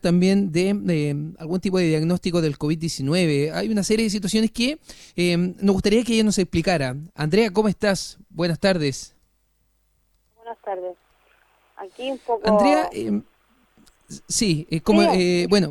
también de algún tipo de diagnóstico del COVID-19. Hay una serie de situaciones que nos gustaría que ella nos explicara. Andrea, ¿cómo estás? Buenas tardes. Buenas tardes. Aquí un poco... Andrea, sí, como, Sí, bueno,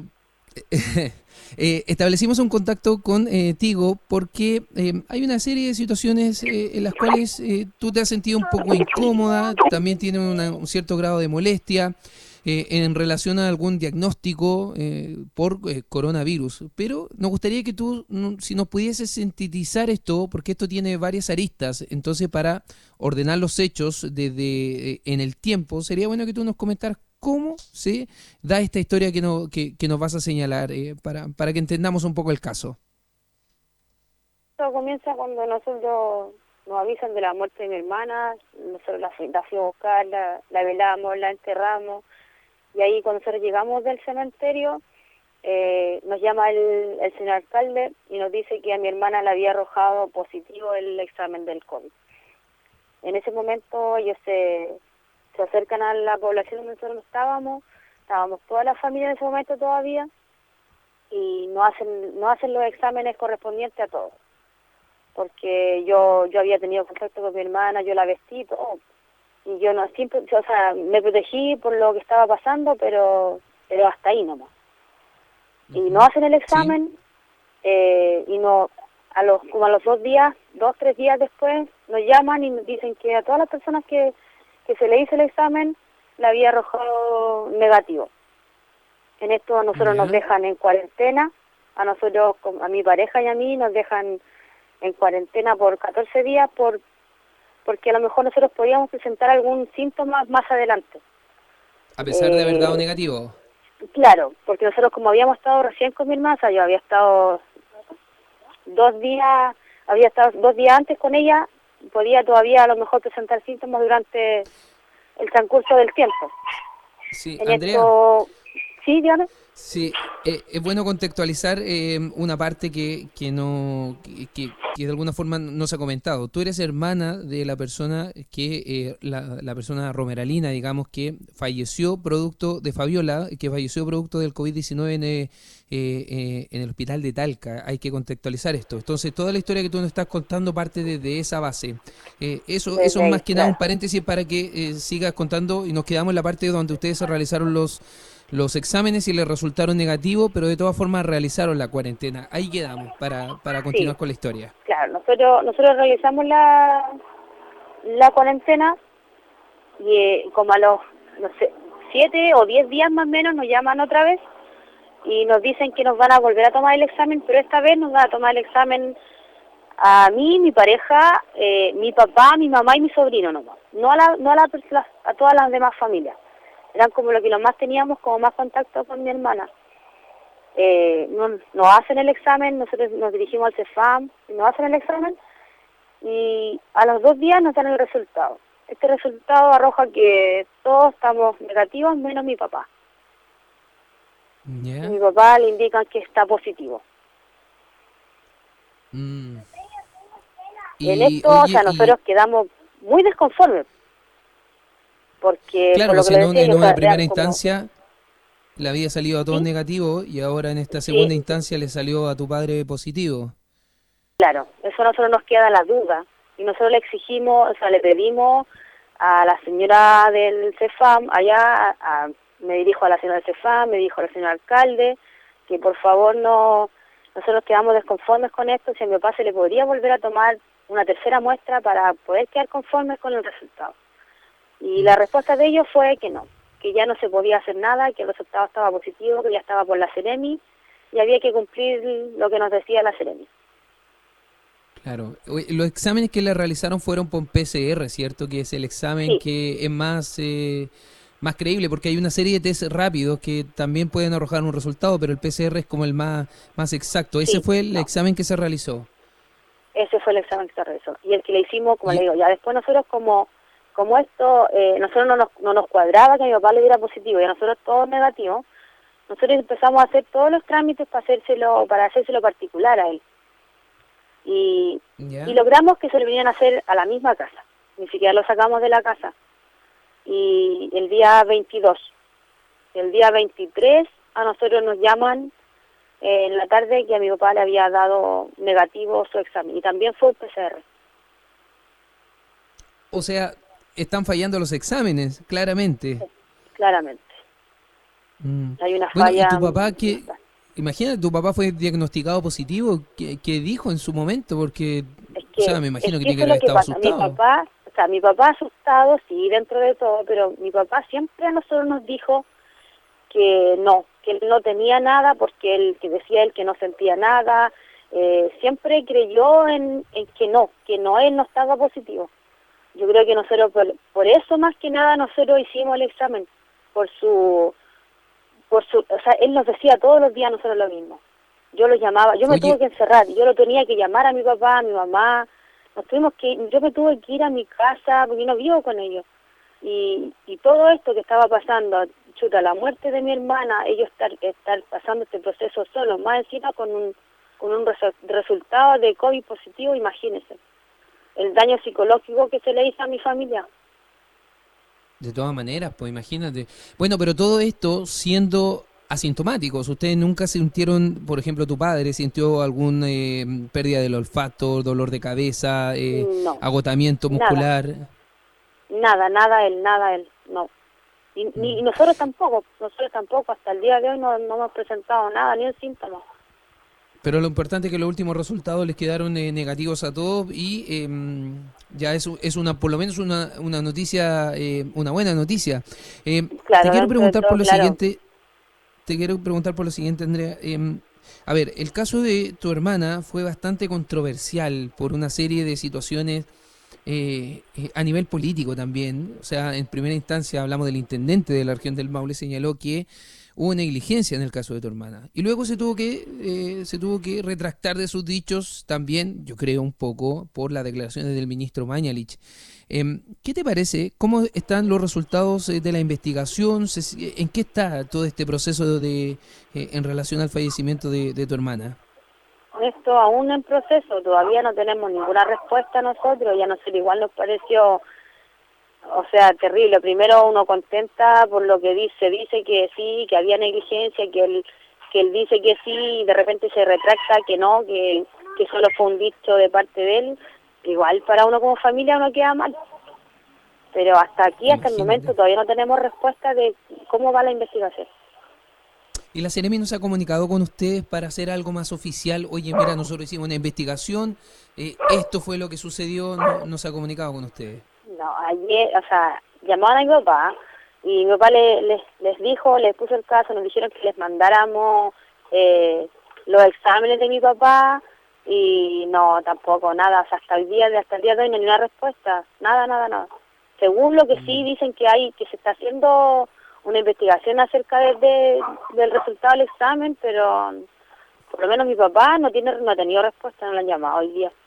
establecimos un contacto contigo porque hay una serie de situaciones en las cuales tú te has sentido un poco incómoda, también tienes un cierto grado de molestia en relación a algún diagnóstico por coronavirus. Pero nos gustaría que tú, si nos pudieses sintetizar esto, porque esto tiene varias aristas, entonces para ordenar los hechos desde en el tiempo, sería bueno que tú nos comentaras cómo se da esta historia que nos vas a señalar para que entendamos un poco el caso. todo comienza cuando nosotros nos avisan de la muerte de mi hermana, nosotros la fuimos a buscar, la velamos, la enterramos, y ahí cuando nosotros llegamos del cementerio, nos llama el señor alcalde y nos dice que a mi hermana le había arrojado positivo el examen del COVID. En ese momento ellos se acercan a la población donde nosotros estábamos toda la familia en ese momento todavía, y no hacen los exámenes correspondientes a todos, porque yo había tenido contacto con mi hermana, yo la vestí todo, y yo no siempre, o sea, me protegí por lo que estaba pasando, pero hasta ahí nomás. Y no hacen el Sí. examen, y no, como a los 2, 3 días después, nos llaman y nos dicen que a todas las personas que se le hizo el examen le había arrojado negativo. En esto a nosotros nos Ya. dejan en cuarentena, a nosotros, a mi pareja y a mí nos dejan en cuarentena por 14 días porque a lo mejor nosotros podíamos presentar algún síntoma más adelante. A pesar de haber dado Eh, negativo. claro, porque nosotros como habíamos estado recién con mi hermana, o sea, yo había estado 2 días antes con ella, podía todavía a lo mejor presentar síntomas durante el transcurso del tiempo. Sí, En Andrea. esto, sí, Diana. Sí, es bueno contextualizar una parte que no que de alguna forma no se ha comentado. Tú eres hermana de la persona la persona Romeralina, digamos, que falleció producto de Fabiola, que falleció producto del COVID-19 en el hospital de Talca. Hay que contextualizar esto. Entonces, toda la historia que tú nos estás contando parte desde esa base. Eso Desde es ahí, más que nada un claro. paréntesis para que sigas contando y nos quedamos en la parte donde ustedes se realizaron los exámenes y les resultaron negativos, pero de todas formas realizaron la cuarentena. Ahí quedamos para Sí, continuar con la historia. claro. Nosotros realizamos la cuarentena y como a los, no sé, 7 o 10 días más o menos nos llaman otra vez y nos dicen que nos van a volver a tomar el examen, pero esta vez nos van a tomar el examen a mí, mi pareja, mi papá, mi mamá y mi sobrino nomás. No a todas las demás familias. Eran como lo que los más teníamos, como más contacto con mi hermana. No hacen el examen, nosotros nos dirigimos al CEFAM, no hacen el examen y a los 2 días nos dan el resultado. Este resultado arroja que todos estamos negativos menos mi papá. Y ¿Ya? mi papá le indican que está positivo. Mm. En Y esto, o oye, sea, nosotros quedamos muy desconformes, porque claro, por lo pues que si le en decía yo, o una sea, eran primera como, instancia le había salido a todos sí, negativo y ahora en esta segunda sí, instancia le salió a tu padre positivo. claro, eso a nosotros nos queda la duda. Y nosotros le exigimos, o sea, le pedimos a la señora del CEFAM, me dirijo a la señora del CEFAM, me dijo al señor alcalde, que por favor nosotros quedamos desconformes con esto, si a mi papá se le podría volver a tomar una tercera muestra para poder quedar conformes con el resultado. Y Mm. la respuesta de ellos fue que no, que ya no se podía hacer nada, que el resultado estaba positivo, que ya estaba por la Seremi y había que cumplir lo que nos decía la Seremi. Claro. Oye, los exámenes que le realizaron fueron por PCR, ¿cierto? Que es el examen Sí, que es más creíble, porque hay una serie de test rápidos que también pueden arrojar un resultado, pero el PCR es como el más exacto. Ese sí, fue el no. examen que se realizó. Ese fue el examen que se realizó. Y el que le hicimos, como le Y, digo, ya después nosotros como esto, nosotros no nos cuadraba que a mi papá le diera positivo y a nosotros todos negativos, nosotros empezamos a hacer todos los trámites para hacérselo particular a él. Y ¿Ya? logramos que se lo vinieran a hacer a la misma casa. Ni siquiera lo sacamos de la casa. Y el día 23 a nosotros nos llaman en la tarde que a mi papá le había dado negativo su examen y también fue PCR. O sea, están fallando los exámenes, claramente. Sí, claramente. Hay una Bueno, ¿y falla. tu papá qué? Imagínate, tu papá fue diagnosticado positivo. ¿Qué dijo en su momento? Porque, o sea, me imagino que tiene que eso es haber lo que estado pasa. asustado. Mi papá asustado, sí, dentro de todo, pero mi papá siempre a nosotros nos dijo que él no tenía nada, porque él, que decía él que no sentía nada, siempre creyó en que no, él no estaba positivo. Yo creo que nosotros, por eso más que nada, nosotros hicimos el examen, o sea, él nos decía todos los días a nosotros lo mismo. Yo lo llamaba, yo me tuve Oye, que encerrar, yo lo tenía que llamar a mi papá, a mi mamá, yo me tuve que ir a mi casa, porque yo no vivo con ellos. Y todo esto que estaba pasando, chuta, la muerte de mi hermana, ellos estar pasando este proceso solos, más encima con un resultado de COVID positivo, imagínense, el daño psicológico que se le hizo a mi familia. de todas maneras, pues imagínate. Bueno, pero todo esto siendo asintomáticos. ¿Ustedes nunca sintieron, por ejemplo, tu padre sintió alguna pérdida del olfato, dolor de cabeza, No, agotamiento nada, muscular? nada él, no. Y nosotros tampoco, hasta el día de hoy no hemos presentado nada, ni un síntoma. Pero lo importante es que los últimos resultados les quedaron negativos a todos y ya es una, por lo menos una noticia, una buena noticia. Te Claro, quiero dentro de preguntar por todo, lo claro. siguiente, Andrea. A ver, el caso de tu hermana fue bastante controversial por una serie de situaciones a nivel político también. O sea, en primera instancia hablamos del intendente de la región del Maule, señaló que hubo negligencia en el caso de tu hermana. Y luego se tuvo que retractar de sus dichos también, yo creo un poco, por las declaraciones del ministro Mañalich. ¿Qué te parece? ¿Cómo están los resultados de la investigación? ¿En qué está todo este proceso en relación al fallecimiento de tu hermana? Esto aún en proceso, todavía no tenemos ninguna respuesta nosotros, ya no sé, igual nos pareció, o sea, terrible. Primero uno contenta por lo que dice que sí, que había negligencia, que él dice que sí, y de repente se retracta que no, que solo fue un dicho de parte de él. Igual para uno como familia uno queda mal. Pero hasta el Imagínate. momento todavía no tenemos respuesta de cómo va la investigación. ¿Y la Seremi no se ha comunicado con ustedes para hacer algo más oficial? Oye, mira, nosotros hicimos una investigación, esto fue lo que sucedió, no se ha comunicado con ustedes. No, ayer, o sea, llamaron a mi papá y mi papá les dijo, les puso el caso, nos dijeron que les mandáramos los exámenes de mi papá y no, tampoco, nada, o sea, hasta el día de hoy no hay una respuesta, nada. Según lo que sí dicen que se está haciendo una investigación acerca del resultado del examen, pero por lo menos mi papá no ha tenido respuesta, no lo han llamado hoy día.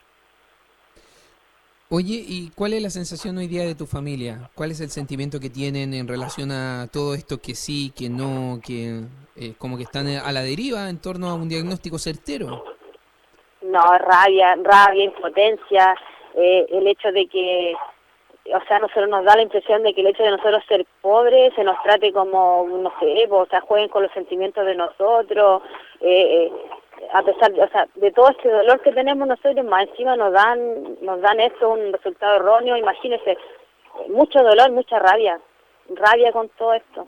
Oye, ¿y cuál es la sensación hoy día de tu familia? ¿Cuál es el sentimiento que tienen en relación a todo esto que sí, que no, que como que están a la deriva en torno a un diagnóstico certero? No, rabia, impotencia, el hecho de que, o sea, nosotros nos da la impresión de que el hecho de nosotros ser pobres se nos trate como, no sé, o sea, jueguen con los sentimientos de nosotros, a pesar de, o sea, de todo este dolor que tenemos nosotros, más encima nos dan esto, un resultado erróneo, imagínense, mucho dolor, mucha rabia con todo esto.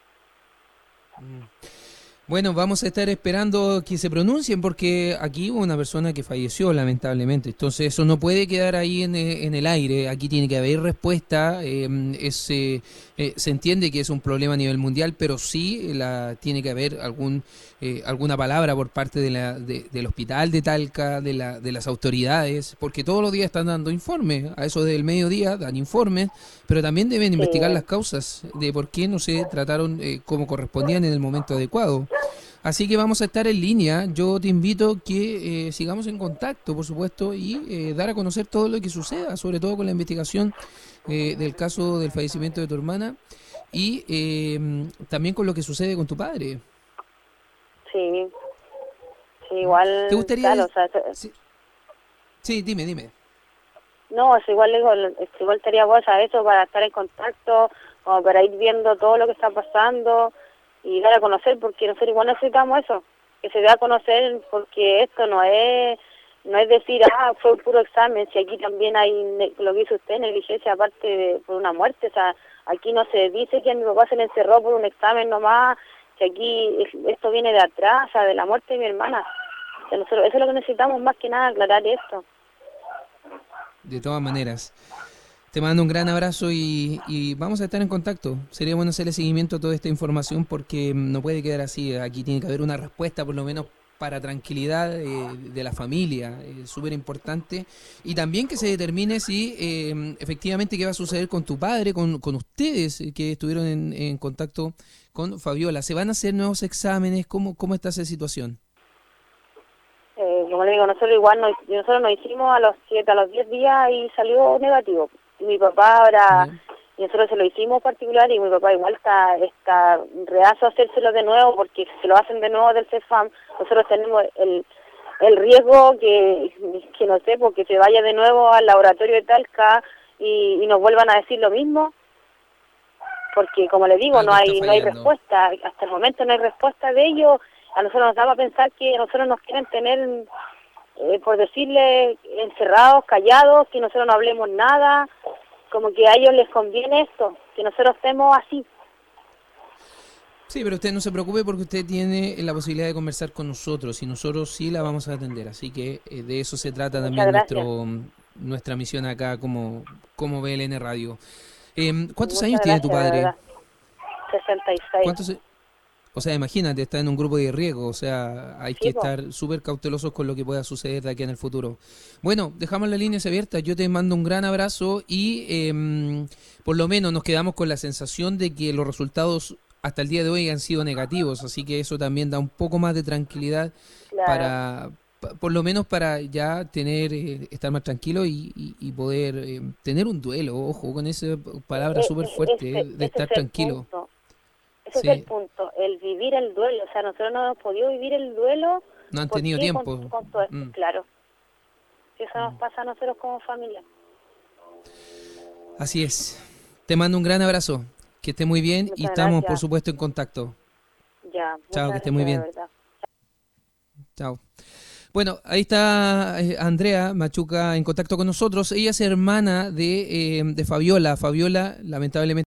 Bueno, vamos a estar esperando que se pronuncien porque aquí hubo una persona que falleció lamentablemente, entonces eso no puede quedar ahí en el aire, aquí tiene que haber respuesta, se entiende que es un problema a nivel mundial, pero sí tiene que haber alguna palabra por parte del hospital de Talca, de las autoridades, porque todos los días están dando informes, a eso del mediodía dan informes, pero también deben investigar las causas de por qué no se trataron como correspondían en el momento adecuado. Así que vamos a estar en línea. Yo te invito que sigamos en contacto, por supuesto, y dar a conocer todo lo que suceda, sobre todo con la investigación del caso del fallecimiento de tu hermana y también con lo que sucede con tu padre. Sí, ¿Te igual, gustaría? claro, o sea, Sí, sí, dime. no, es igual, digo, igual estaría bueno eso para estar en contacto, como para ir viendo todo lo que está pasando. y dar a conocer, porque nosotros igual necesitamos eso, que se dé a conocer, porque esto no es decir, fue un puro examen, si aquí también hay, lo que hizo usted, negligencia aparte por una muerte, o sea, aquí no se dice que a mi papá se le encerró por un examen nomás, que aquí esto viene de atrás, o sea, de la muerte de mi hermana. O sea, nosotros, eso es lo que necesitamos más que nada, aclarar esto. De todas maneras, te mando un gran abrazo y vamos a estar en contacto. Sería bueno hacerle seguimiento a toda esta información porque no puede quedar así. Aquí tiene que haber una respuesta, por lo menos para tranquilidad de la familia, súper importante. Y también que se determine si efectivamente qué va a suceder con tu padre, con ustedes que estuvieron en contacto con Fabiola. ¿Se van a hacer nuevos exámenes? ¿Cómo está esa situación? Como le digo, nosotros nos hicimos a los 10 días y salió negativo. Mi papá ahora, y nosotros se lo hicimos particular, y mi papá igual está reacio a hacérselo de nuevo, porque si se lo hacen de nuevo del CEFAM, nosotros tenemos el riesgo que no sé, porque se vaya de nuevo al laboratorio de Talca y nos vuelvan a decir lo mismo, porque como le digo, no hay respuesta, hasta el momento no hay respuesta de ellos. A nosotros nos daba a pensar que nosotros nos quieren tener, por decirle, encerrados, callados, que nosotros no hablemos nada, como que a ellos les conviene esto, que nosotros estemos así. Sí, pero usted no se preocupe porque usted tiene la posibilidad de conversar con nosotros y nosotros sí la vamos a atender, así que de eso se trata también nuestra misión acá como BLN Radio. ¿Cuántos años tiene tu padre? 66. O sea, imagínate, está en un grupo de riesgo, o sea, hay que estar súper cautelosos con lo que pueda suceder de aquí en el futuro. Bueno, dejamos las líneas abiertas, yo te mando un gran abrazo y por lo menos nos quedamos con la sensación de que los resultados hasta el día de hoy han sido negativos, así que eso también da un poco más de tranquilidad por lo menos para ya estar más tranquilo y poder tener un duelo, ojo, con esa palabra súper fuerte, de estar tranquilo. Ese es el punto, el vivir el duelo. O sea, nosotros no hemos podido vivir el duelo. No han tenido tiempo. Con todo esto, claro. Eso nos pasa a nosotros como familia. Así es. Te mando un gran abrazo. Que esté muy bien. Muchas y estamos, gracias. por supuesto, en contacto. Ya. Chao, que esté muy bien. Chao. Bueno, ahí está Andrea Machuca en contacto con nosotros. Ella es hermana de Fabiola. Fabiola, lamentablemente.